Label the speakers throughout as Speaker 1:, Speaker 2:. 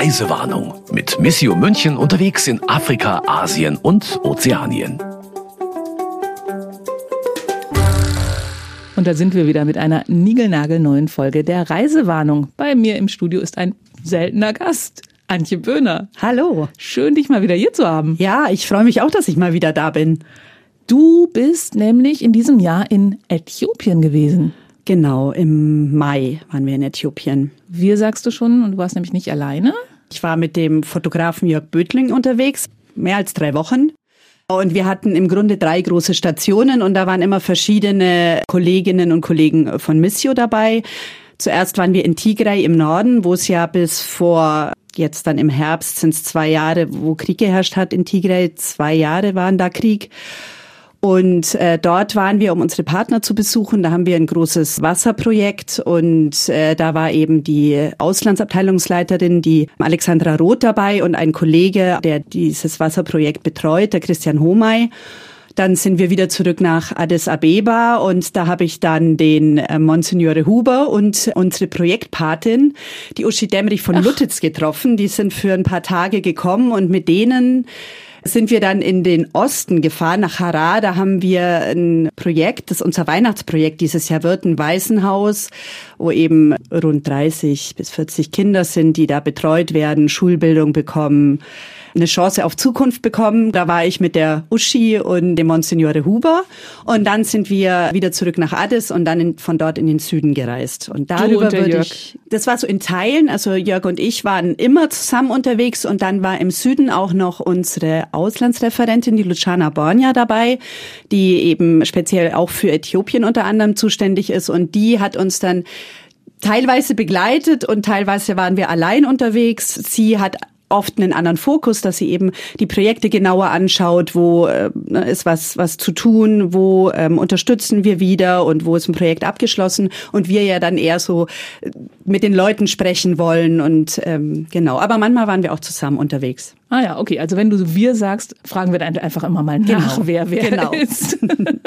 Speaker 1: Reisewarnung mit Missio München unterwegs in Afrika, Asien und Ozeanien.
Speaker 2: Und da sind wir wieder mit einer niegelnagelneuen Folge der Reisewarnung. Bei mir im Studio ist ein seltener Gast, Antje Böhner.
Speaker 3: Hallo.
Speaker 2: Schön, dich mal wieder hier zu haben.
Speaker 3: Ja, ich freue mich auch, dass ich mal wieder da bin.
Speaker 2: Du bist nämlich in diesem Jahr in Äthiopien gewesen.
Speaker 3: Genau, im Mai waren wir in Äthiopien.
Speaker 2: Wir sagst du schon, und du warst nämlich nicht alleine?
Speaker 3: Ich war mit dem Fotografen Jörg Bötling unterwegs, mehr als 3 Wochen. Und wir hatten im Grunde 3 große Stationen und da waren immer verschiedene Kolleginnen und Kollegen von Missio dabei. Zuerst waren wir in Tigray im Norden, wo es ja bis vor, jetzt dann im Herbst sind es 2 Jahre, wo Krieg geherrscht hat in Tigray. 2 Jahre waren da Krieg. Und dort waren wir, um unsere Partner zu besuchen. Da haben wir ein großes Wasserprojekt und da war eben die Auslandsabteilungsleiterin, die Alexandra Roth dabei und ein Kollege, der dieses Wasserprojekt betreut, der Christian Homay. Dann sind wir wieder zurück nach Addis Abeba und da habe ich dann den Monsignore Huber und unsere Projektpatin, die Uschi Demrich von Luttitz getroffen. Die sind für ein paar Tage gekommen und mit denen sind wir dann in den Osten gefahren, nach Harar. Da haben wir ein Projekt, das unser Weihnachtsprojekt dieses Jahr wird, ein Waisenhaus, wo eben rund 30 bis 40 Kinder sind, die da betreut werden, Schulbildung bekommen, eine Chance auf Zukunft bekommen. Da war ich mit der Uschi und dem Monsignore Huber. Und dann sind wir wieder zurück nach Addis und dann von dort in den Süden gereist. Und darüber würde ich, das war so in Teilen, also Jörg und ich waren immer zusammen unterwegs und dann war im Süden auch noch unsere Auslandsreferentin, die Luciana Borja dabei, die eben speziell auch für Äthiopien unter anderem zuständig ist und die hat uns dann teilweise begleitet und teilweise waren wir allein unterwegs. Sie hat oft einen anderen Fokus, dass sie eben die Projekte genauer anschaut, wo ist was zu tun, wo unterstützen wir wieder und wo ist ein Projekt abgeschlossen und wir ja dann eher so mit den Leuten sprechen wollen und genau. Aber manchmal waren wir auch zusammen unterwegs.
Speaker 2: Ah ja, okay. Also wenn du wir sagst, fragen wir dann einfach immer mal nach, wer ist.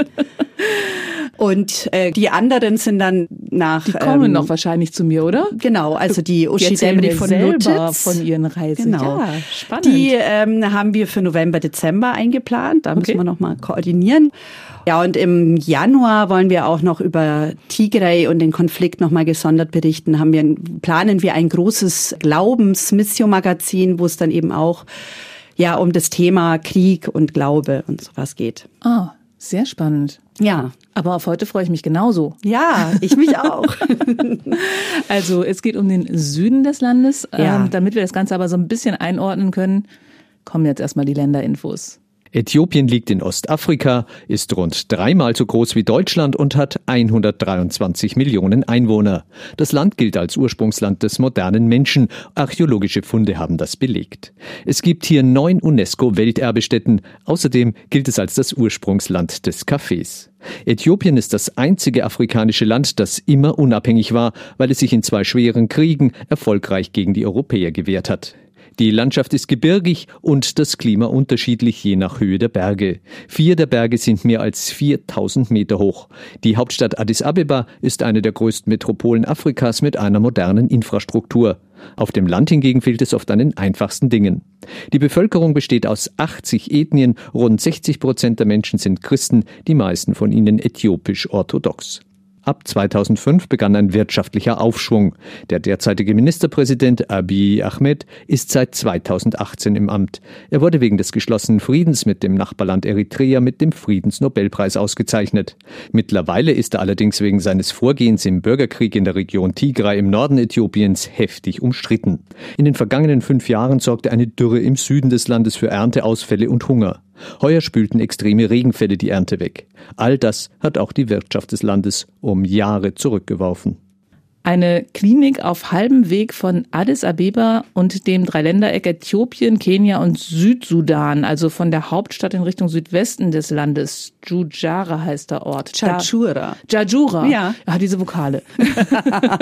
Speaker 3: Und die anderen sind dann nach...
Speaker 2: Die kommen noch wahrscheinlich zu mir, oder?
Speaker 3: Genau, also die Uschi Demrich von Luttitz.
Speaker 2: Von ihren Reisen.
Speaker 3: Genau.
Speaker 2: Ja, spannend.
Speaker 3: Die haben wir für November, Dezember eingeplant. Da müssen wir noch mal koordinieren. Ja, und im Januar wollen wir auch noch über Tigray und den Konflikt noch mal gesondert berichten. Planen wir ein großes Glaubens-Missio-Magazin, wo es dann eben auch um das Thema Krieg und Glaube und sowas geht.
Speaker 2: Ah, sehr spannend.
Speaker 3: Ja.
Speaker 2: Aber auf heute freue ich mich genauso.
Speaker 3: Ja, ich mich auch.
Speaker 2: Also es geht um den Süden des Landes.
Speaker 3: Ja.
Speaker 2: Damit wir das Ganze aber so ein bisschen einordnen können, kommen jetzt erstmal die Länderinfos.
Speaker 4: Äthiopien liegt in Ostafrika, ist rund 3-mal so groß wie Deutschland und hat 123 Millionen Einwohner. Das Land gilt als Ursprungsland des modernen Menschen. Archäologische Funde haben das belegt. Es gibt hier 9 UNESCO-Welterbestätten. Außerdem gilt es als das Ursprungsland des Kaffees. Äthiopien ist das einzige afrikanische Land, das immer unabhängig war, weil es sich in 2 schweren Kriegen erfolgreich gegen die Europäer gewehrt hat. Die Landschaft ist gebirgig und das Klima unterschiedlich je nach Höhe der Berge. 4 der Berge sind mehr als 4000 Meter hoch. Die Hauptstadt Addis Abeba ist eine der größten Metropolen Afrikas mit einer modernen Infrastruktur. Auf dem Land hingegen fehlt es oft an den einfachsten Dingen. Die Bevölkerung besteht aus 80 Ethnien, rund 60% der Menschen sind Christen, die meisten von ihnen äthiopisch-orthodox. Ab 2005 begann ein wirtschaftlicher Aufschwung. Der derzeitige Ministerpräsident Abiy Ahmed ist seit 2018 im Amt. Er wurde wegen des geschlossenen Friedens mit dem Nachbarland Eritrea mit dem Friedensnobelpreis ausgezeichnet. Mittlerweile ist er allerdings wegen seines Vorgehens im Bürgerkrieg in der Region Tigray im Norden Äthiopiens heftig umstritten. In den vergangenen 5 Jahren sorgte eine Dürre im Süden des Landes für Ernteausfälle und Hunger. Heuer spülten extreme Regenfälle die Ernte weg. All das hat auch die Wirtschaft des Landes um Jahre zurückgeworfen.
Speaker 2: Eine Klinik auf halbem Weg von Addis Abeba und dem Dreiländereck Äthiopien, Kenia und Südsudan, also von der Hauptstadt in Richtung Südwesten des Landes. Djoudjara heißt der Ort.
Speaker 3: Djadjura.
Speaker 2: Djadjura.
Speaker 3: Ja.
Speaker 2: Diese Vokale.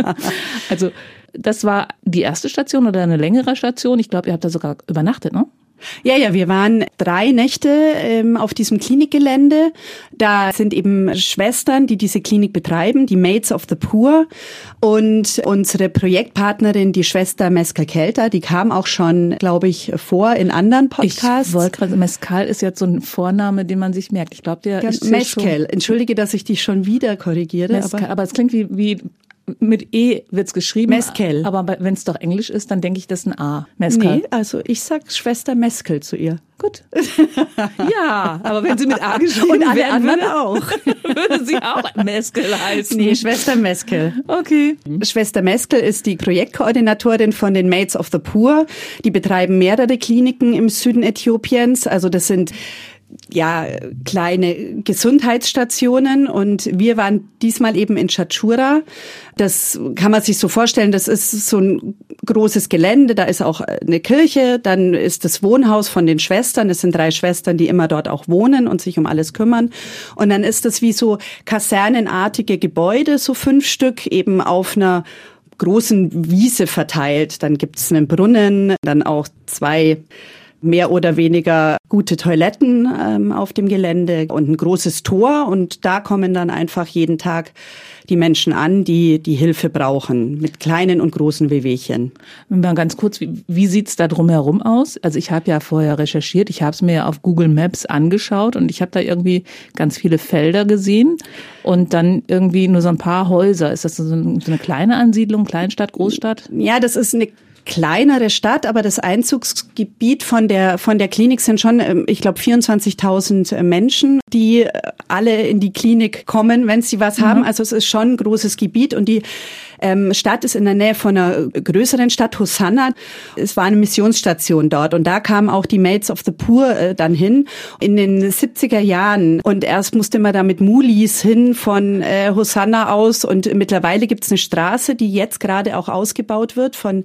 Speaker 2: Also das war die erste Station oder eine längere Station. Ich glaube, ihr habt da sogar übernachtet, ne?
Speaker 3: Ja, wir waren 3 Nächte auf diesem Klinikgelände. Da sind eben Schwestern, die diese Klinik betreiben, die Maids of the Poor. Und unsere Projektpartnerin, die Schwester Mescal Kelter, die kam auch schon, glaube ich, vor in anderen Podcasts.
Speaker 2: Ich wollte gerade, Mescal ist jetzt so ein Vorname, den man sich merkt. Ich glaube, der ist
Speaker 3: Mescal. Entschuldige, dass ich dich schon wieder korrigiere.
Speaker 2: Mescal, aber es klingt wie mit E wird's geschrieben.
Speaker 3: Mescal.
Speaker 2: Aber wenn es doch Englisch ist, dann denke ich, das ist ein A. Mescal.
Speaker 3: Nee, also ich sag Schwester Mescal zu ihr.
Speaker 2: Gut. Ja, aber wenn sie mit A geschrieben
Speaker 3: und alle
Speaker 2: werden
Speaker 3: anderen
Speaker 2: würde,
Speaker 3: auch,
Speaker 2: würde sie auch Mescal heißen.
Speaker 3: Nee, Schwester Mescal.
Speaker 2: Okay.
Speaker 3: Schwester Mescal ist die Projektkoordinatorin von den Maids of the Poor. Die betreiben mehrere Kliniken im Süden Äthiopiens. Also das sind kleine Gesundheitsstationen und wir waren diesmal eben in Tchatchoura. Das kann man sich so vorstellen, das ist so ein großes Gelände, da ist auch eine Kirche, dann ist das Wohnhaus von den Schwestern, es sind 3 Schwestern, die immer dort auch wohnen und sich um alles kümmern und dann ist das wie so kasernenartige Gebäude, so 5 Stück eben auf einer großen Wiese verteilt. Dann gibt's einen Brunnen, dann auch 2 mehr oder weniger gute Toiletten auf dem Gelände und ein großes Tor. Und da kommen dann einfach jeden Tag die Menschen an, die Hilfe brauchen, mit kleinen und großen Wehwehchen.
Speaker 2: Mal ganz kurz, wie sieht's da drumherum aus? Also ich habe ja vorher recherchiert, ich habe es mir auf Google Maps angeschaut und ich habe da irgendwie ganz viele Felder gesehen und dann irgendwie nur so ein paar Häuser. Ist das so eine kleine Ansiedlung, Kleinstadt, Großstadt?
Speaker 3: Ja, das ist eine kleinere Stadt, aber das Einzugsgebiet von der Klinik sind schon, ich glaube, 24.000 Menschen, die alle in die Klinik kommen, wenn sie was haben. Also es ist schon ein großes Gebiet und die Stadt ist in der Nähe von einer größeren Stadt, Hosanna. Es war eine Missionsstation dort und da kamen auch die Maids of the Poor dann hin in den 70er Jahren. Und erst musste man da mit Mulis hin von Hosanna aus und mittlerweile gibt's eine Straße, die jetzt gerade auch ausgebaut wird von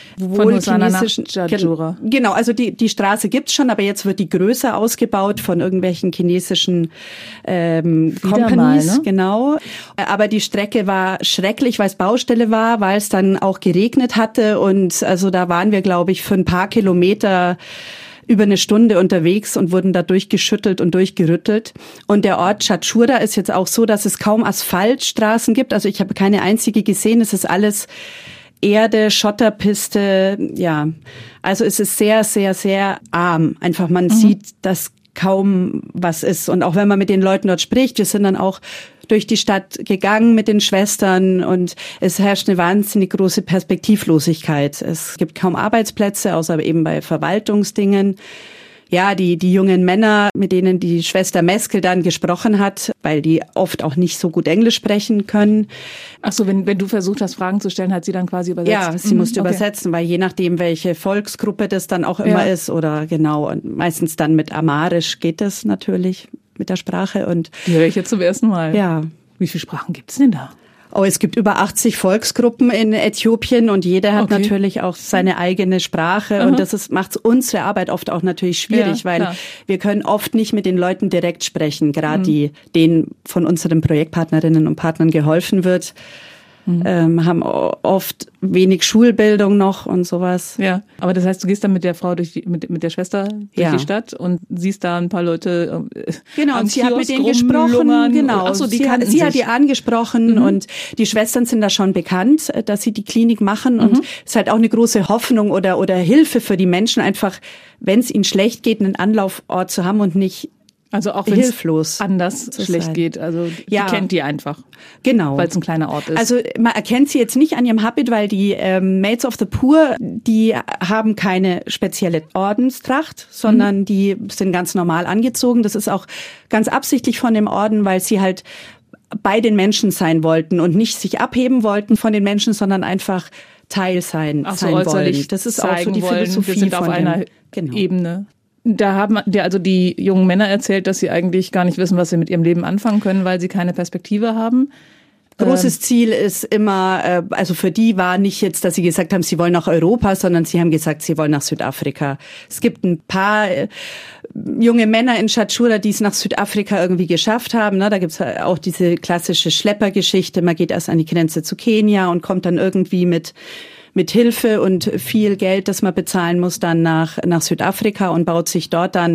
Speaker 2: Hosanna nach Tchatchoura.
Speaker 3: Genau, also die Straße gibt's schon, aber jetzt wird die größer ausgebaut von irgendwelchen chinesischen Companies.
Speaker 2: Mal, ne?
Speaker 3: Genau. Aber die Strecke war schrecklich, weil es Baustelle war, weil es dann auch geregnet hatte und also da waren wir, glaube ich, für ein paar Kilometer über eine Stunde unterwegs und wurden da durchgeschüttelt und durchgerüttelt. Und der Ort Tchatchoura ist jetzt auch so, dass es kaum Asphaltstraßen gibt. Also ich habe keine einzige gesehen. Es ist alles Erde, Schotterpiste, ja. Also es ist sehr, sehr, sehr arm. Einfach man sieht, dass kaum was ist. Und auch wenn man mit den Leuten dort spricht, wir sind dann auch durch die Stadt gegangen mit den Schwestern und es herrscht eine wahnsinnig große Perspektivlosigkeit. Es gibt kaum Arbeitsplätze, außer eben bei Verwaltungsdingen. Ja, die jungen Männer, mit denen die Schwester Mescal dann gesprochen hat, weil die oft auch nicht so gut Englisch sprechen können.
Speaker 2: Ach so, wenn du versucht hast, Fragen zu stellen, hat sie dann quasi übersetzt?
Speaker 3: Ja, sie musste übersetzen, weil je nachdem, welche Volksgruppe das dann auch immer ist oder genau, und meistens dann mit Amharisch geht das natürlich mit der Sprache und.
Speaker 2: Die höre ich jetzt zum ersten Mal.
Speaker 3: Ja.
Speaker 2: Wie viele Sprachen gibt's denn da?
Speaker 3: Oh, es gibt über 80 Volksgruppen in Äthiopien und jeder hat natürlich auch seine eigene Sprache und das macht unsere Arbeit oft auch natürlich schwierig, weil wir können oft nicht mit den Leuten direkt sprechen, gerade denen von unseren Projektpartnerinnen und Partnern geholfen wird. Haben oft wenig Schulbildung noch und sowas.
Speaker 2: Ja, aber das heißt, du gehst dann mit der Frau mit der Schwester durch die Stadt und siehst da ein paar Leute.
Speaker 3: Genau, und sie hat mit denen gesprochen. Genau,
Speaker 2: ach so, sie
Speaker 3: hat die angesprochen und die Schwestern sind da schon bekannt, dass sie die Klinik machen und es ist halt auch eine große Hoffnung oder Hilfe für die Menschen, einfach, wenn es ihnen schlecht geht, einen Anlaufort zu haben und nicht
Speaker 2: also auch wenn
Speaker 3: es
Speaker 2: anders schlecht geht. Also die kennt die einfach.
Speaker 3: Genau.
Speaker 2: Weil es ein kleiner Ort ist.
Speaker 3: Also man erkennt sie jetzt nicht an ihrem Habit, weil die Maids of the Poor, die haben keine spezielle Ordenstracht, sondern die sind ganz normal angezogen. Das ist auch ganz absichtlich von dem Orden, weil sie halt bei den Menschen sein wollten und nicht sich abheben wollten von den Menschen, sondern einfach Teil sein wollen. Das ist auch so die Philosophie.
Speaker 2: Wir sind auf einer Ebene. Da haben dir also die jungen Männer erzählt, dass sie eigentlich gar nicht wissen, was sie mit ihrem Leben anfangen können, weil sie keine Perspektive haben.
Speaker 3: Großes Ziel ist immer, also für die war nicht jetzt, dass sie gesagt haben, sie wollen nach Europa, sondern sie haben gesagt, sie wollen nach Südafrika. Es gibt ein paar junge Männer in Tchatchoura, die es nach Südafrika irgendwie geschafft haben. Da gibt's auch diese klassische Schleppergeschichte. Man geht erst an die Grenze zu Kenia und kommt dann irgendwie mit mit Hilfe und viel Geld, das man bezahlen muss, dann nach Südafrika und baut sich dort dann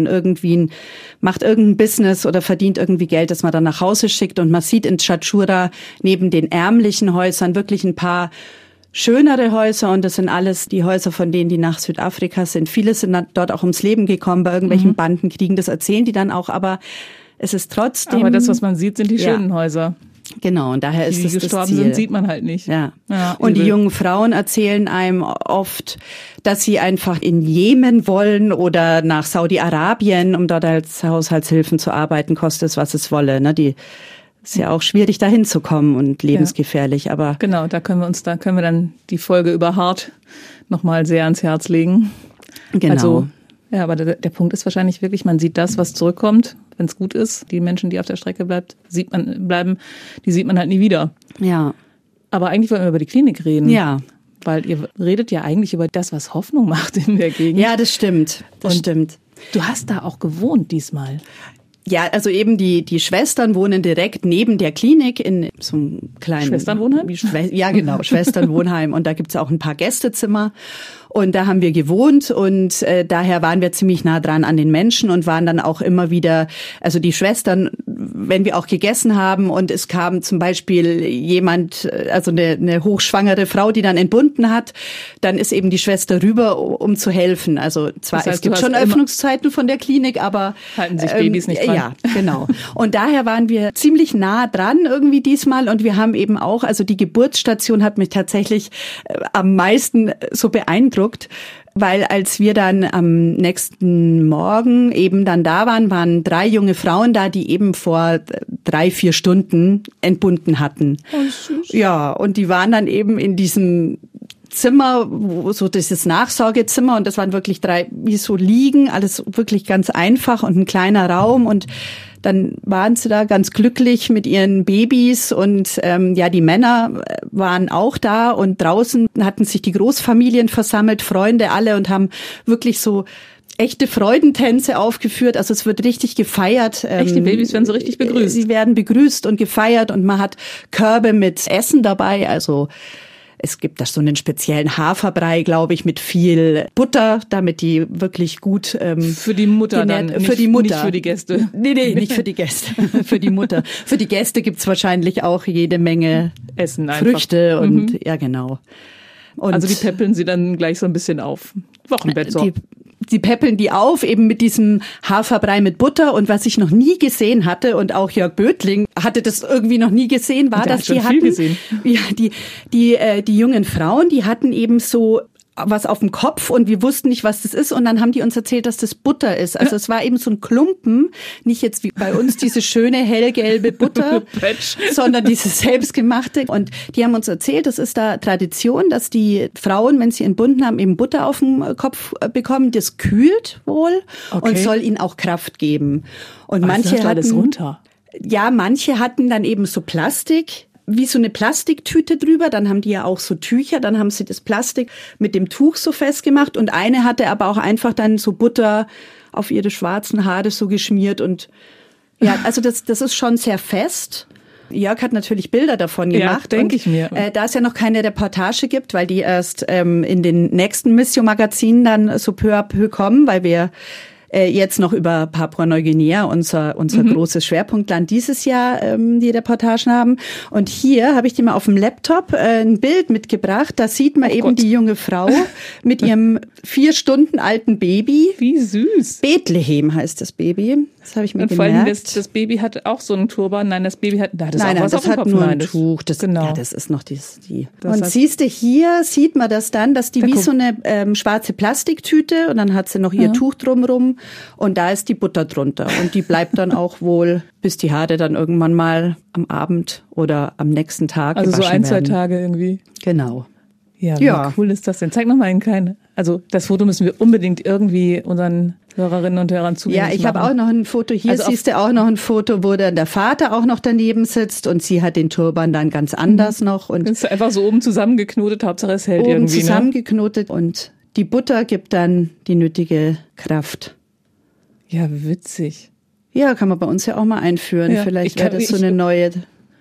Speaker 3: macht irgendein Business oder verdient irgendwie Geld, das man dann nach Hause schickt. Und man sieht in Tchatchoura neben den ärmlichen Häusern wirklich ein paar schönere Häuser, und das sind alles die Häuser von denen, die nach Südafrika sind. Viele sind dort auch ums Leben gekommen bei irgendwelchen Bandenkriegen, das erzählen die dann auch, aber es ist trotzdem...
Speaker 2: Aber das, was man sieht, sind die schönen Häuser.
Speaker 3: Genau, und daher ist es das Ziel. Die gestorben sind,
Speaker 2: sieht man halt nicht.
Speaker 3: Ja. Und die jungen Frauen erzählen einem oft, dass sie einfach in Jemen wollen oder nach Saudi-Arabien, um dort als Haushaltshilfen zu arbeiten, kostet es, was es wolle. Ne? Ist ja auch schwierig, da hinzukommen und lebensgefährlich, aber...
Speaker 2: Genau, da können wir dann die Folge über Hart nochmal sehr ans Herz legen.
Speaker 3: Genau.
Speaker 2: Also, ja, aber der Punkt ist wahrscheinlich wirklich, man sieht das, was zurückkommt, wenn es gut ist. Die Menschen, die auf der Strecke bleiben, die sieht man halt nie wieder.
Speaker 3: Ja.
Speaker 2: Aber eigentlich wollen wir über die Klinik reden.
Speaker 3: Ja.
Speaker 2: Weil ihr redet ja eigentlich über das, was Hoffnung macht in der Gegend.
Speaker 3: Ja, das stimmt. Das stimmt.
Speaker 2: Du hast da auch gewohnt diesmal.
Speaker 3: Ja, also eben die Schwestern wohnen direkt neben der Klinik in so einem kleinen...
Speaker 2: Schwesternwohnheim?
Speaker 3: Ja, genau, Schwesternwohnheim. Und da gibt's auch ein paar Gästezimmer. Und da haben wir gewohnt und daher waren wir ziemlich nah dran an den Menschen und waren dann auch immer wieder, also die Schwestern, wenn wir auch gegessen haben und es kam zum Beispiel jemand, also eine hochschwangere Frau, die dann entbunden hat, dann ist eben die Schwester rüber, um zu helfen. Also zwar, das heißt, es gibt schon Öffnungszeiten von der Klinik, aber...
Speaker 2: Halten sich Babys nicht dran.
Speaker 3: Ja, genau. Und daher waren wir ziemlich nah dran irgendwie diesmal und wir haben eben auch, also die Geburtsstation hat mich tatsächlich am meisten so beeindruckt, weil als wir dann am nächsten Morgen eben dann da waren 3 junge Frauen da, die eben vor 3-4 Stunden entbunden hatten.
Speaker 2: Oh, süß.
Speaker 3: Ja, und die waren dann eben in diesem Zimmer, so dieses Nachsorgezimmer, und das waren wirklich 3, wie so liegen, alles wirklich ganz einfach und ein kleiner Raum, und dann waren sie da ganz glücklich mit ihren Babys und die Männer waren auch da und draußen hatten sich die Großfamilien versammelt, Freunde alle, und haben wirklich so echte Freudentänze aufgeführt. Also es wird richtig gefeiert.
Speaker 2: Echt, die Babys werden so richtig begrüßt.
Speaker 3: Sie werden begrüßt und gefeiert und man hat Körbe mit Essen dabei, also es gibt da so einen speziellen Haferbrei, glaube ich, mit viel Butter, damit die wirklich gut
Speaker 2: für die Mutter dann,
Speaker 3: für die Mutter.
Speaker 2: Nicht für die Gäste.
Speaker 3: Nee, nicht für die Gäste, für die Mutter. Für die Gäste gibt's wahrscheinlich auch jede Menge
Speaker 2: Essen einfach.
Speaker 3: Früchte und ja, genau. Und
Speaker 2: also die peppeln sie dann gleich so ein bisschen auf. Wochenbett so.
Speaker 3: Die peppeln die auf, eben mit diesem Haferbrei mit Butter. Und was ich noch nie gesehen hatte, und auch Jörg Bötling hatte das irgendwie noch nie gesehen, war, dass die hatten, ja, die jungen Frauen, die hatten eben so was auf dem Kopf und wir wussten nicht, was das ist, und dann haben die uns erzählt, dass das Butter ist. Also es war eben so ein Klumpen, nicht jetzt wie bei uns diese schöne hellgelbe Butter, sondern dieses selbstgemachte. Und die haben uns erzählt, das ist da Tradition, dass die Frauen, wenn sie entbunden haben, eben Butter auf dem Kopf bekommen. Das kühlt wohl und soll ihnen auch Kraft geben. Und manche hatten
Speaker 2: alles runter.
Speaker 3: Ja, manche hatten dann eben so Plastik, wie so eine Plastiktüte drüber, dann haben die ja auch so Tücher, dann haben sie das Plastik mit dem Tuch so festgemacht, und eine hatte aber auch einfach dann so Butter auf ihre schwarzen Haare so geschmiert, und ja, also das ist schon sehr fest. Jörg hat natürlich Bilder davon gemacht.
Speaker 2: Ja, denke ich mir.
Speaker 3: Da es ja noch keine Reportage gibt, weil die erst in den nächsten Missio-Magazinen dann so peu à peu kommen, weil wir jetzt noch über Papua-Neuguinea, unser großes Schwerpunktland dieses Jahr, die Reportagen haben. Und hier habe ich dir mal auf dem Laptop ein Bild mitgebracht. Da sieht man die junge Frau mit ihrem 4 Stunden alten Baby.
Speaker 2: Wie süß.
Speaker 3: Bethlehem heißt das Baby. Das habe ich mir gemerkt.
Speaker 2: Vor allem das Baby hat auch so einen Turban. Nein, das Baby hat
Speaker 3: das hat nur ein Tuch. Das ist noch die. Und siehst du, hier sieht man das dann, dass die wie so eine schwarze Plastiktüte, und dann hat sie noch ihr Tuch drumrum, und da ist die Butter drunter, und die bleibt dann auch wohl, bis die Haare dann irgendwann mal am Abend oder am nächsten Tag
Speaker 2: also
Speaker 3: gewaschen
Speaker 2: so 1-2
Speaker 3: werden.
Speaker 2: Tage irgendwie.
Speaker 3: Genau.
Speaker 2: Ja, wie cool ist das denn? Zeig noch mal in keine. Also das Foto müssen wir unbedingt irgendwie unseren Hörerinnen und Hörern zugänglich machen.
Speaker 3: Ja, ich habe auch noch ein Foto. Hier siehst du auch noch ein Foto, wo dann der Vater auch noch daneben sitzt, und sie hat den Turban dann ganz anders noch. Und
Speaker 2: ist einfach so oben zusammengeknotet, Hauptsache es hält irgendwie.
Speaker 3: Oben zusammengeknotet, und die Butter gibt dann die nötige Kraft.
Speaker 2: Ja, witzig.
Speaker 3: Ja, kann man bei uns ja auch mal einführen.
Speaker 2: Ja,
Speaker 3: vielleicht wäre das so eine neue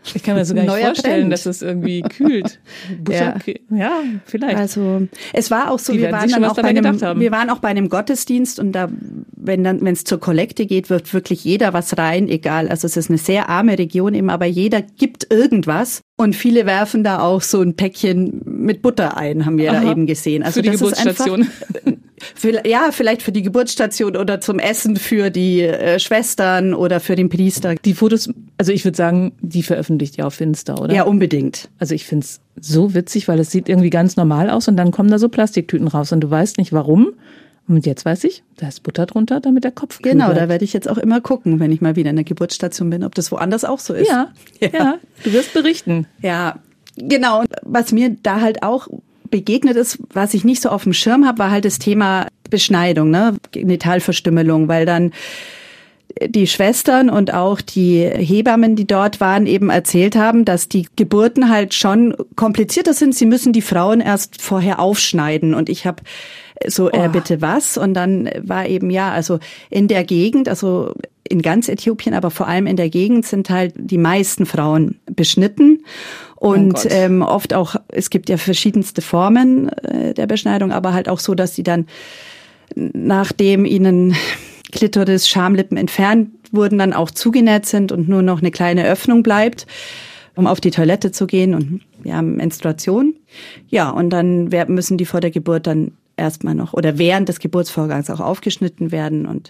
Speaker 2: Ich kann mir sogar nicht vorstellen,
Speaker 3: Trend.
Speaker 2: dass es irgendwie kühlt. Ja, vielleicht.
Speaker 3: Also es war auch so,
Speaker 2: Die
Speaker 3: wir
Speaker 2: werden sich
Speaker 3: waren
Speaker 2: schon was dabei gedacht haben.
Speaker 3: wir waren auch bei einem Gottesdienst und da, wenn es zur Kollekte geht, wirft wirklich jeder was rein, egal. Also es ist eine sehr arme Region eben, aber jeder gibt irgendwas. Und viele werfen da auch so ein Päckchen mit Butter ein, haben wir da eben gesehen. Also
Speaker 2: für die
Speaker 3: das
Speaker 2: Geburtsstation.
Speaker 3: Ist einfach, vielleicht für die Geburtsstation oder zum Essen für die Schwestern oder für den Priester.
Speaker 2: Die Fotos, also ich würde sagen, die veröffentlicht ihr auf Insta, oder?
Speaker 3: Ja, unbedingt.
Speaker 2: Also ich finde es so witzig, weil es sieht irgendwie ganz normal aus und dann kommen da so Plastiktüten raus und du weißt nicht warum. Und jetzt weiß ich, da ist Butter drunter, damit der Kopf kühl
Speaker 3: Genau,
Speaker 2: bleibt.
Speaker 3: da werde ich jetzt auch immer gucken, wenn ich mal wieder in der Geburtsstation bin, ob das woanders auch so ist.
Speaker 2: Ja, du wirst berichten.
Speaker 3: Ja, genau. Und was mir da halt auch begegnet ist, was ich nicht so auf dem Schirm habe, war halt das Thema Beschneidung, ne, Genitalverstümmelung, weil dann die Schwestern und auch die Hebammen, die dort waren, eben erzählt haben, dass die Geburten halt schon komplizierter sind. Sie müssen die Frauen erst vorher aufschneiden. Und ich habe so, bitte was? Und dann war eben, also in der Gegend, also in ganz Äthiopien, aber vor allem in der Gegend sind halt die meisten Frauen beschnitten. Und oft auch, es gibt ja verschiedenste Formen der Beschneidung, aber halt auch so, dass sie dann, nachdem ihnen Klitoris, Schamlippen entfernt wurden, dann auch zugenäht sind und nur noch eine kleine Öffnung bleibt, um auf die Toilette zu gehen und Menstruation. Ja, und dann müssen die vor der Geburt dann erstmal noch oder während des Geburtsvorgangs auch aufgeschnitten werden und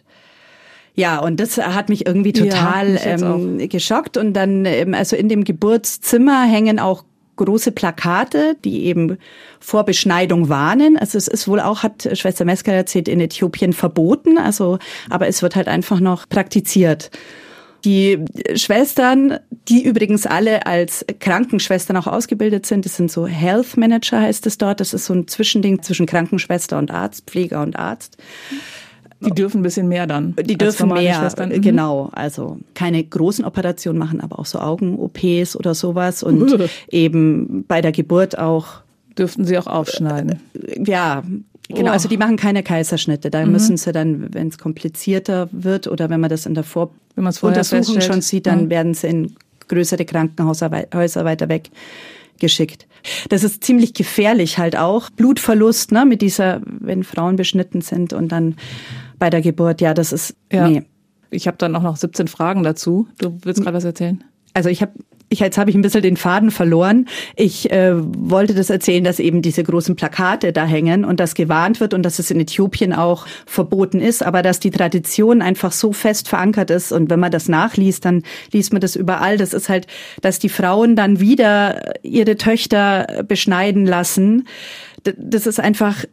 Speaker 3: das hat mich irgendwie total geschockt. Und dann, also in dem Geburtszimmer hängen auch große Plakate, die eben vor Beschneidung warnen. Also es ist wohl auch, hat Schwester Meskel erzählt, in Äthiopien verboten. Also, aber es wird halt einfach noch praktiziert. Die Schwestern, die übrigens alle als Krankenschwestern auch ausgebildet sind, das sind so Health Manager heißt es dort. Das ist so ein Zwischending zwischen Krankenschwester und Arzt, Pfleger und Arzt.
Speaker 2: Die dürfen ein bisschen mehr dann.
Speaker 3: Die dürfen mehr,
Speaker 2: Schwestern.
Speaker 3: Genau. Also keine großen Operationen machen, aber auch so Augen-OPs oder sowas. Und eben bei der Geburt auch.
Speaker 2: Dürften sie auch aufschneiden?
Speaker 3: Ja, genau. Also die machen keine Kaiserschnitte. Da müssen sie dann, wenn es komplizierter wird oder wenn man das in der Untersuchung schon sieht, dann werden sie in größere Krankenhäuser weiter weg geschickt. Das ist ziemlich gefährlich halt auch. Blutverlust, ne, mit dieser, wenn Frauen beschnitten sind und dann bei der Geburt, das ist, nee.
Speaker 2: Ich habe dann auch noch 17 Fragen dazu. Du willst gerade was erzählen?
Speaker 3: Also jetzt habe ich ein bisschen den Faden verloren. Ich wollte das erzählen, dass eben diese großen Plakate da hängen und dass gewarnt wird und dass es in Äthiopien auch verboten ist, aber dass die Tradition einfach so fest verankert ist und wenn man das nachliest, dann liest man das überall. Das ist halt, dass die Frauen dann wieder ihre Töchter beschneiden lassen. Das ist einfach,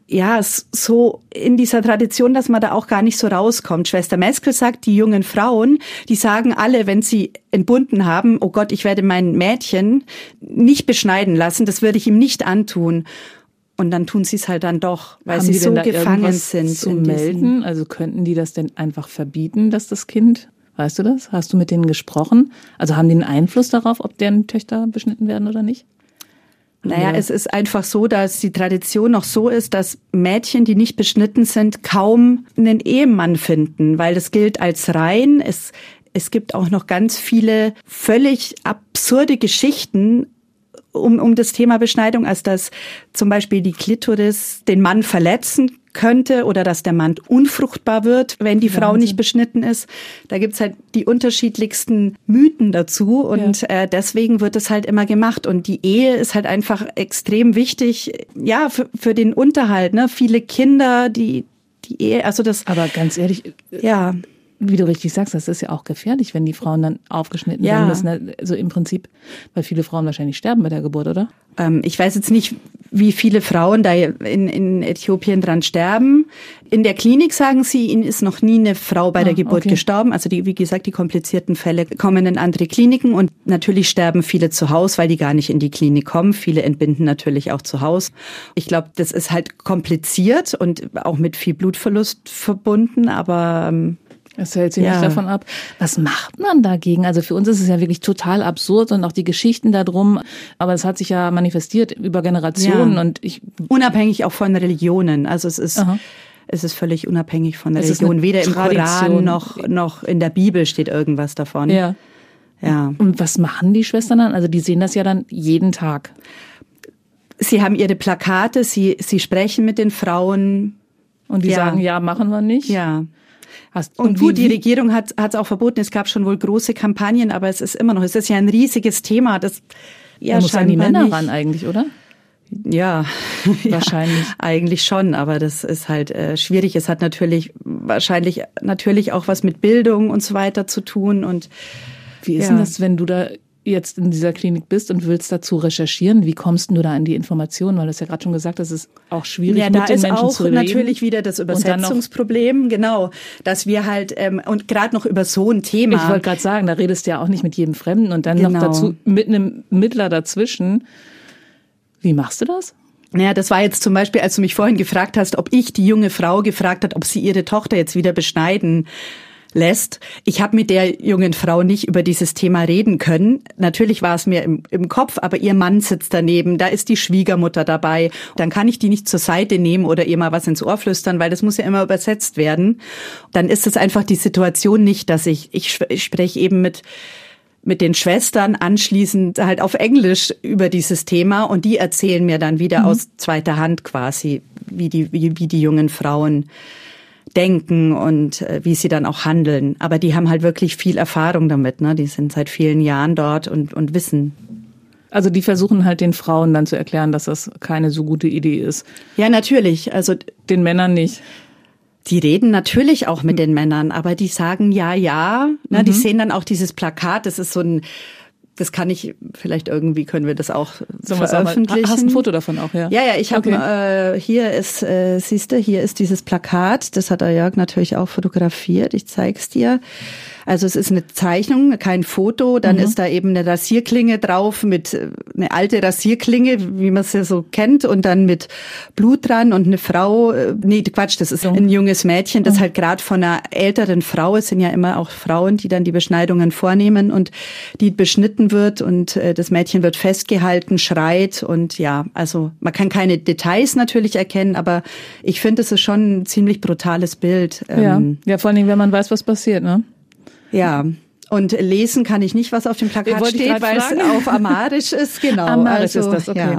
Speaker 3: so in dieser Tradition, dass man da auch gar nicht so rauskommt. Schwester Meskel sagt, die jungen Frauen, die sagen alle, wenn sie entbunden haben, oh Gott, ich werde mein Mädchen nicht beschneiden lassen, das würde ich ihm nicht antun. Und dann tun sie es halt dann doch, weil
Speaker 2: Haben
Speaker 3: sie
Speaker 2: die
Speaker 3: so
Speaker 2: denn da
Speaker 3: gefangen sind.
Speaker 2: Zu melden? Also könnten die das denn einfach verbieten, dass das Kind, weißt du das? Hast du mit denen gesprochen? Also haben die einen Einfluss darauf, ob deren Töchter beschnitten werden oder nicht?
Speaker 3: Naja, es ist einfach so, dass die Tradition noch so ist, dass Mädchen, die nicht beschnitten sind, kaum einen Ehemann finden, weil das gilt als rein. Es gibt auch noch ganz viele völlig absurde Geschichten um das Thema Beschneidung, als dass zum Beispiel die Klitoris den Mann verletzen könnte oder dass der Mann unfruchtbar wird, wenn die Frau nicht beschnitten ist. Da gibt's halt die unterschiedlichsten Mythen dazu und deswegen wird es halt immer gemacht. Und die Ehe ist halt einfach extrem wichtig, für den Unterhalt, ne? Viele Kinder, die Ehe, also das.
Speaker 2: Aber ganz ehrlich, wie du richtig sagst, das ist ja auch gefährlich, wenn die Frauen dann aufgeschnitten werden müssen. Also im Prinzip, weil viele Frauen wahrscheinlich sterben bei der Geburt, oder?
Speaker 3: Ich weiß jetzt nicht, wie viele Frauen da in Äthiopien dran sterben. In der Klinik sagen sie, ihnen ist noch nie eine Frau bei der Geburt gestorben. Also wie gesagt, die komplizierten Fälle kommen in andere Kliniken und natürlich sterben viele zu Hause, weil die gar nicht in die Klinik kommen. Viele entbinden natürlich auch zu Hause. Ich glaube, das ist halt kompliziert und auch mit viel Blutverlust verbunden, aber
Speaker 2: es hält sich nicht davon ab. Was macht man dagegen? Also für uns ist es ja wirklich total absurd und auch die Geschichten darum. Aber es hat sich ja manifestiert über Generationen und
Speaker 3: unabhängig auch von Religionen. Also es ist völlig unabhängig von der Religion. Weder im Koran noch in der Bibel steht irgendwas davon.
Speaker 2: Ja.
Speaker 3: Ja.
Speaker 2: Und was machen die Schwestern dann? Also die sehen das ja dann jeden Tag.
Speaker 3: Sie haben ihre Plakate, sie sprechen mit den Frauen.
Speaker 2: Und die sagen, ja, machen wir nicht.
Speaker 3: Ja. Und gut, die Regierung hat es auch verboten. Es gab schon wohl große Kampagnen, aber es ist ja ein riesiges Thema. Das
Speaker 2: da muss an die Männer ran eigentlich, oder?
Speaker 3: Ja,
Speaker 2: wahrscheinlich.
Speaker 3: Ja, eigentlich schon, aber das ist halt schwierig. Es hat wahrscheinlich auch was mit Bildung und so weiter zu tun. Und
Speaker 2: wie ist denn das, wenn du da jetzt in dieser Klinik bist und willst dazu recherchieren? Wie kommst du da an die Informationen? Weil du ja gerade schon gesagt hast, es ist auch schwierig, mit den Menschen zu reden.
Speaker 3: Da ist auch natürlich wieder das Übersetzungsproblem, genau, dass wir halt, und gerade noch über so ein Thema.
Speaker 2: Ich wollte gerade sagen, da redest du ja auch nicht mit jedem Fremden und dann noch dazu mit einem Mittler dazwischen. Wie machst du das?
Speaker 3: Naja, das war jetzt zum Beispiel, als du mich vorhin gefragt hast, ob ich die junge Frau gefragt hat, ob sie ihre Tochter jetzt wieder beschneiden lässt. Ich habe mit der jungen Frau nicht über dieses Thema reden können. Natürlich war es mir im Kopf, aber ihr Mann sitzt daneben, da ist die Schwiegermutter dabei. Dann kann ich die nicht zur Seite nehmen oder ihr mal was ins Ohr flüstern, weil das muss ja immer übersetzt werden. Dann ist es einfach die Situation nicht, dass ich spreche eben mit den Schwestern anschließend halt auf Englisch über dieses Thema und die erzählen mir dann wieder aus zweiter Hand quasi, wie die jungen Frauen denken und wie sie dann auch handeln. Aber die haben halt wirklich viel Erfahrung damit, ne? Die sind seit vielen Jahren dort und wissen.
Speaker 2: Also die versuchen halt den Frauen dann zu erklären, dass das keine so gute Idee ist.
Speaker 3: Ja, natürlich. Also
Speaker 2: den Männern nicht.
Speaker 3: Die reden natürlich auch mit den Männern, aber die sagen ja. Ne? Die sehen dann auch dieses Plakat, das ist so ein... Das kann ich, vielleicht irgendwie können wir das auch veröffentlichen.
Speaker 2: Hast du ein Foto davon auch, ja?
Speaker 3: Ja, ich habe, hier ist dieses Plakat, das hat der Jörg natürlich auch fotografiert, ich zeig's dir. Also es ist eine Zeichnung, kein Foto, dann ist da eben eine Rasierklinge drauf, eine alte Rasierklinge, wie man es ja so kennt, und dann mit Blut dran und eine Frau, das ist ein junges Mädchen, das halt gerade von einer älteren Frau, es sind ja immer auch Frauen, die dann die Beschneidungen vornehmen und die beschnitten wird und das Mädchen wird festgehalten, schreit und ja, also man kann keine Details natürlich erkennen, aber ich finde, es ist schon ein ziemlich brutales Bild.
Speaker 2: Ja, vor allen Dingen, wenn man weiß, was passiert, ne?
Speaker 3: Ja, und lesen kann ich nicht, was auf dem Plakat steht, weil es auf Amharisch ist, genau.
Speaker 2: Amharisch ist das, okay.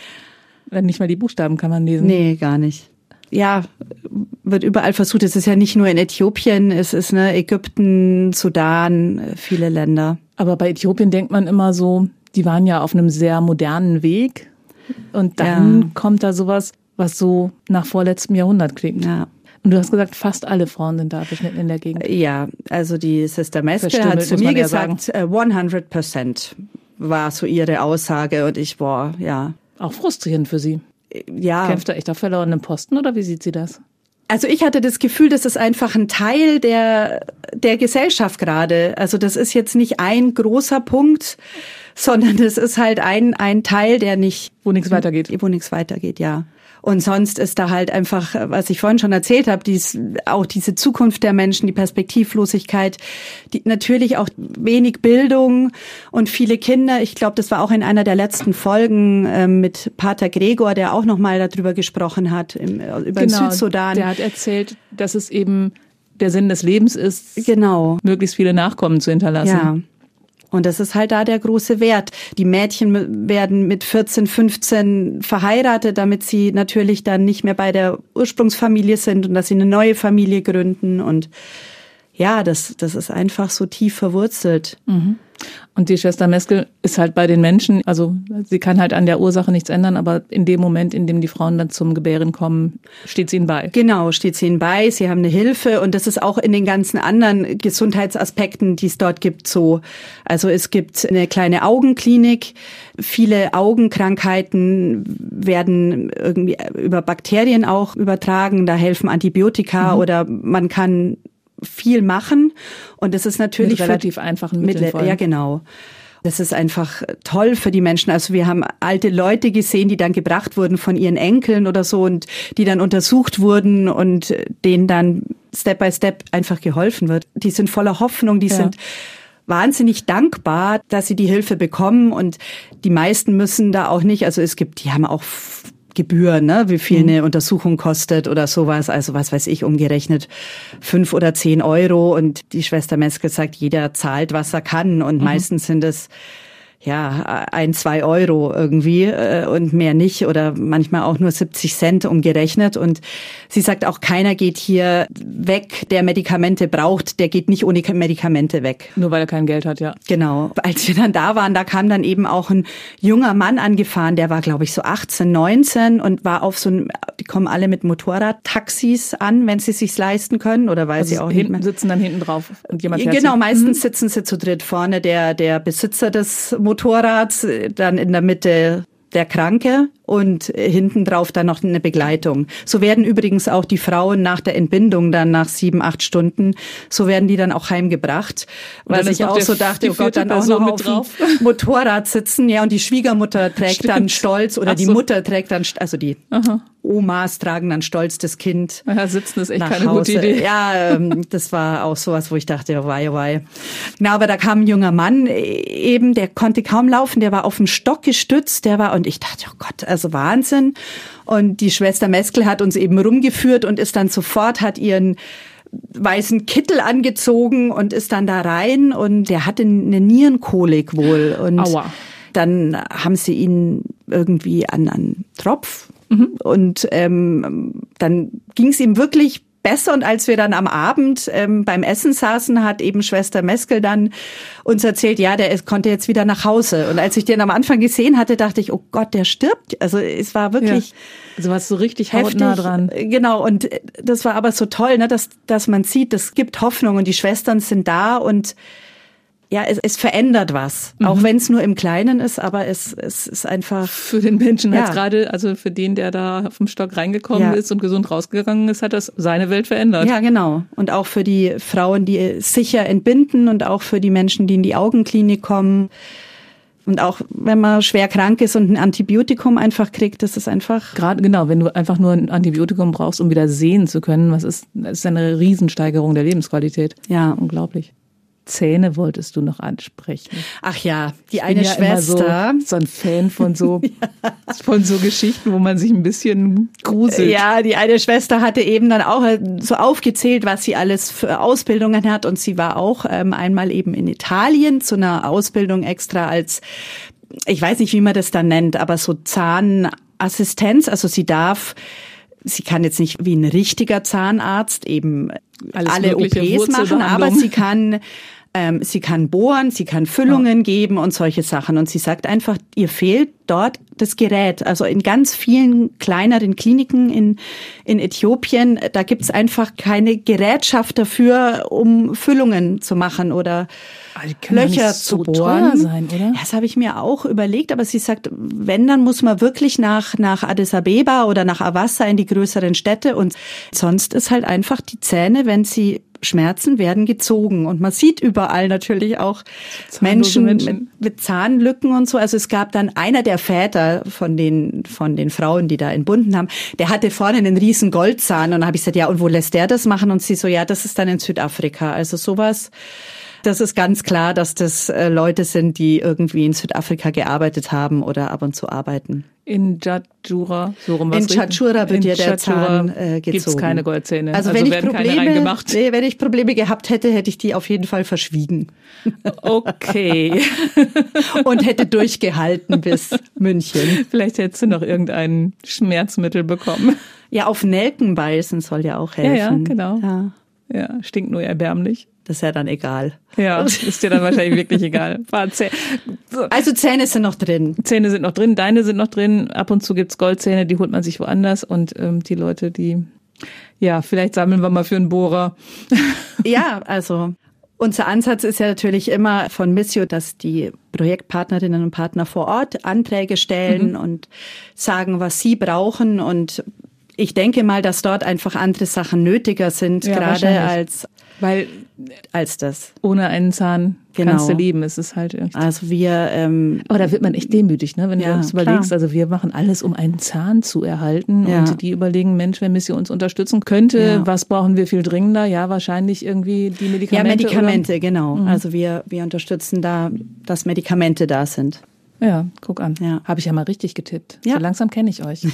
Speaker 2: Ja. Nicht mal die Buchstaben kann man lesen.
Speaker 3: Nee, gar nicht. Ja, wird überall versucht. Es ist ja nicht nur in Äthiopien, es ist Ägypten, Sudan, viele Länder.
Speaker 2: Aber bei Äthiopien denkt man immer so, die waren ja auf einem sehr modernen Weg und dann kommt da sowas, was so nach vorletztem Jahrhundert klingt.
Speaker 3: Ja.
Speaker 2: Und du hast gesagt, fast alle Frauen sind da beschnitten in der Gegend.
Speaker 3: Ja, also die Sister Meskel hat zu mir gesagt, 100% war so ihre Aussage und ja.
Speaker 2: Auch frustrierend für sie.
Speaker 3: Ja.
Speaker 2: Kämpft er echt auf verlorenen Posten oder wie sieht sie das?
Speaker 3: Also ich hatte das Gefühl, das ist einfach ein Teil der Gesellschaft gerade. Also das ist jetzt nicht ein großer Punkt, sondern das ist halt ein Teil, wo nichts weitergeht, ja. Und sonst ist da halt einfach, was ich vorhin schon erzählt habe, auch diese Zukunft der Menschen, die Perspektivlosigkeit, natürlich auch wenig Bildung und viele Kinder. Ich glaube, das war auch in einer der letzten Folgen mit Pater Gregor, der auch nochmal darüber gesprochen hat, über den Südsudan.
Speaker 2: Der hat erzählt, dass es eben der Sinn des Lebens ist, möglichst viele Nachkommen zu hinterlassen.
Speaker 3: Ja. Und das ist halt da der große Wert. Die Mädchen werden mit 14, 15 verheiratet, damit sie natürlich dann nicht mehr bei der Ursprungsfamilie sind und dass sie eine neue Familie gründen. Und ja, das ist einfach so tief verwurzelt.
Speaker 2: Mhm. Und die Schwester Meskel ist halt bei den Menschen, also sie kann halt an der Ursache nichts ändern, aber in dem Moment, in dem die Frauen dann zum Gebären kommen, steht sie ihnen bei.
Speaker 3: Genau, steht sie ihnen bei, sie haben eine Hilfe und das ist auch in den ganzen anderen Gesundheitsaspekten, die es dort gibt, so. Also es gibt eine kleine Augenklinik, viele Augenkrankheiten werden irgendwie über Bakterien auch übertragen, da helfen Antibiotika oder man kann viel machen und das ist natürlich
Speaker 2: mit relativ einfachen Mitteln.
Speaker 3: Ja, genau. Das ist einfach toll für die Menschen. Also wir haben alte Leute gesehen, die dann gebracht wurden von ihren Enkeln oder so und die dann untersucht wurden und denen dann Step by Step einfach geholfen wird. Die sind voller Hoffnung, die sind wahnsinnig dankbar, dass sie die Hilfe bekommen und die meisten müssen da auch nicht, also die haben auch Gebühr, ne? Wie viel eine Untersuchung kostet oder sowas. Also was weiß ich, umgerechnet 5 oder 10 Euro. Und die Schwester Meskel sagt, jeder zahlt, was er kann. Und meistens sind es 1, 2 Euro irgendwie und mehr nicht oder manchmal auch nur 70 Cent umgerechnet. Und sie sagt auch, keiner geht hier weg, der Medikamente braucht, der geht nicht ohne Medikamente weg.
Speaker 2: Nur weil er kein Geld hat, ja.
Speaker 3: Genau. Als wir dann da waren, da kam dann eben auch ein junger Mann angefahren, der war, glaube ich, so 18, 19 und war auf so ein, die kommen alle mit Motorradtaxis an, wenn sie es sich leisten können oder weil sie auch nicht mehr.
Speaker 2: Sitzen dann hinten drauf und jemand fährt
Speaker 3: Genau,
Speaker 2: sie.
Speaker 3: meistens sitzen sie zu dritt vorne, der Besitzer des Motorrads, dann in der Mitte der Kranke und hinten drauf dann noch eine Begleitung. So werden übrigens auch die Frauen nach der Entbindung dann nach 7, 8 Stunden, so werden die dann auch heimgebracht. Was ich auch so dachte, oh Gott, dann auch noch auf dem Motorrad sitzen. Ja, und die Schwiegermutter trägt dann stolz oder die Mutter trägt dann, also die Omas tragen dann stolz das Kind.
Speaker 2: Ja, sitzen ist echt
Speaker 3: nach
Speaker 2: keine
Speaker 3: Hause.
Speaker 2: gute Idee.
Speaker 3: Ja, das war auch sowas, wo ich dachte, oh wei. Na, aber da kam ein junger Mann eben, der konnte kaum laufen, der war auf dem Stock gestützt, und ich dachte, oh Gott, also Wahnsinn. Und die Schwester Meskel hat uns eben rumgeführt und ist dann sofort, hat ihren weißen Kittel angezogen und ist dann da rein und der hatte eine Nierenkolik wohl. Und
Speaker 2: Aua.
Speaker 3: Dann haben sie ihn irgendwie an Tropf und dann ging es ihm wirklich besser. Und als wir dann am Abend beim Essen saßen, hat eben Schwester Meskel dann uns erzählt, ja, der konnte jetzt wieder nach Hause. Und als ich den am Anfang gesehen hatte, dachte ich, oh Gott, der stirbt. Also es war wirklich
Speaker 2: Also warst du richtig
Speaker 3: heftig.
Speaker 2: hautnah dran.
Speaker 3: Genau, und das war aber so toll, ne, dass man sieht, es gibt Hoffnung und die Schwestern sind da und ja, es verändert was, auch wenn es nur im Kleinen ist, aber es ist einfach...
Speaker 2: Für den Menschen jetzt gerade, also für den, der da auf dem Stock reingekommen ist und gesund rausgegangen ist, hat das seine Welt verändert.
Speaker 3: Ja, genau. Und auch für die Frauen, die sicher entbinden und auch für die Menschen, die in die Augenklinik kommen. Und auch wenn man schwer krank ist und ein Antibiotikum einfach kriegt, das ist einfach...
Speaker 2: Gerade, genau, wenn du einfach nur ein Antibiotikum brauchst, um wieder sehen zu können, das ist eine Riesensteigerung der Lebensqualität.
Speaker 3: Ja.
Speaker 2: Unglaublich. Zähne wolltest du noch ansprechen.
Speaker 3: Ach ja, die eine Schwester.
Speaker 2: So ein Fan von so Geschichten, wo man sich ein bisschen gruselt.
Speaker 3: Ja, die eine Schwester hatte eben dann auch so aufgezählt, was sie alles für Ausbildungen hat. Und sie war auch einmal eben in Italien zu einer Ausbildung extra als, ich weiß nicht, wie man das dann nennt, aber so Zahnassistenz. Also sie kann jetzt nicht wie ein richtiger Zahnarzt eben alle OPs machen, aber sie kann bohren, sie kann Füllungen geben und solche Sachen. Und sie sagt einfach, ihr fehlt dort das Gerät. Also in ganz vielen kleineren Kliniken in Äthiopien, da gibt's einfach keine Gerätschaft dafür, um Füllungen zu machen oder Löcher zu bohren.
Speaker 2: Teuer sein, oder?
Speaker 3: Ja, das habe ich mir auch überlegt, aber sie sagt, wenn, dann muss man wirklich nach Addis Abeba oder nach Awassa in die größeren Städte und sonst ist halt einfach die Zähne, wenn sie Schmerzen, werden gezogen. Und man sieht überall natürlich auch Menschen mit Zahnlücken und so. Also es gab dann einer der Väter von den Frauen, die da entbunden haben, der hatte vorne einen riesen Goldzahn. Und dann habe ich gesagt, ja, und wo lässt der das machen? Und sie so, ja, das ist dann in Südafrika. Also sowas, das ist ganz klar, dass das Leute sind, die irgendwie in Südafrika gearbeitet haben oder ab und zu arbeiten.
Speaker 2: In Tchatchoura,
Speaker 3: in Tchatchoura wird ja der Zahn gezogen. Gibt's
Speaker 2: keine Goldzähne.
Speaker 3: Also wenn ich Probleme gehabt hätte, hätte ich die auf jeden Fall verschwiegen.
Speaker 2: Okay.
Speaker 3: Und hätte durchgehalten bis München.
Speaker 2: Vielleicht hättest du noch irgendein Schmerzmittel bekommen.
Speaker 3: Ja, auf Nelken beißen soll ja auch helfen.
Speaker 2: Ja, genau. Ja, stinkt nur erbärmlich.
Speaker 3: Das ist ja dann egal.
Speaker 2: Ja, ist dir dann wahrscheinlich wirklich egal.
Speaker 3: Also Zähne sind noch drin.
Speaker 2: Zähne sind noch drin, deine sind noch drin. Ab und zu gibt's Goldzähne, die holt man sich woanders. Und die Leute, vielleicht sammeln wir mal für einen Bohrer.
Speaker 3: Ja, also unser Ansatz ist ja natürlich immer von Missio, dass die Projektpartnerinnen und Partner vor Ort Anträge stellen und sagen, was sie brauchen. Und ich denke mal, dass dort einfach andere Sachen nötiger sind, gerade als das.
Speaker 2: Ohne einen Zahn kannst du leben. Es ist halt irgendwie.
Speaker 3: Also wir.
Speaker 2: Aber da wird man echt demütig, ne? Wenn du das überlegst. Also wir machen alles, um einen Zahn zu erhalten. Ja. Und die überlegen, Mensch, wenn Missio uns unterstützen könnte, was brauchen wir viel dringender? Ja, wahrscheinlich irgendwie die Medikamente.
Speaker 3: Ja, Medikamente, oder? Genau. Also wir unterstützen da, dass Medikamente da sind.
Speaker 2: Ja, guck an.
Speaker 3: Ja.
Speaker 2: Habe ich ja mal richtig getippt.
Speaker 3: Ja.
Speaker 2: So langsam kenne ich euch.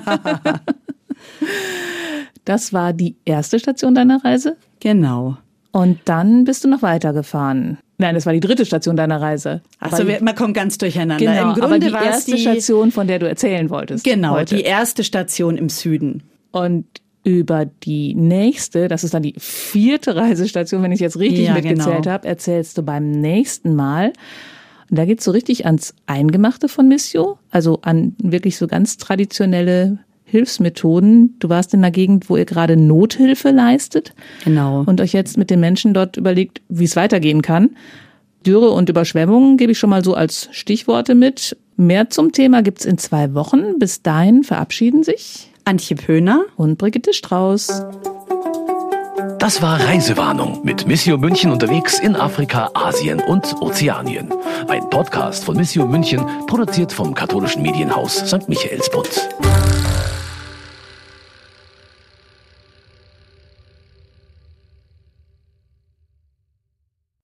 Speaker 2: Das war die erste Station deiner Reise?
Speaker 3: Genau.
Speaker 2: Und dann bist du noch weitergefahren. Nein, das war die dritte Station deiner Reise.
Speaker 3: Also man kommt ganz durcheinander.
Speaker 2: Genau,
Speaker 3: Im Grunde
Speaker 2: aber die
Speaker 3: war es
Speaker 2: erste Station, von der du erzählen wolltest.
Speaker 3: Genau,
Speaker 2: heute.
Speaker 3: die erste Station im Süden.
Speaker 2: Und über die nächste, das ist dann die 4. Reisestation, wenn ich jetzt richtig mitgezählt habe, erzählst du beim nächsten Mal. Und da geht's so richtig ans Eingemachte von Missio, also an wirklich so ganz traditionelle Hilfsmethoden. Du warst in einer Gegend, wo ihr gerade Nothilfe leistet.
Speaker 3: Genau.
Speaker 2: Und euch jetzt mit den Menschen dort überlegt, wie es weitergehen kann. Dürre und Überschwemmungen gebe ich schon mal so als Stichworte mit. Mehr zum Thema gibt's in 2 Wochen. Bis dahin verabschieden sich
Speaker 3: Antje Pöhner
Speaker 2: und Brigitte Strauß.
Speaker 1: Das war Reisewarnung mit Missio München unterwegs in Afrika, Asien und Ozeanien. Ein Podcast von Missio München, produziert vom katholischen Medienhaus St. Michaelsbund.